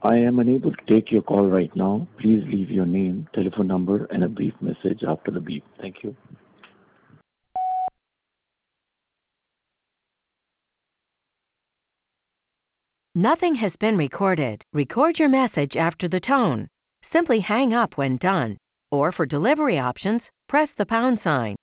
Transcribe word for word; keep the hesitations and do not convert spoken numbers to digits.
I am unable to take your call right now. Please leave your name, telephone number, and a brief message after the beep. Thank you. Nothing has been recorded. Record your message after the tone. Simply hang up when done. Or for delivery options, press the pound sign.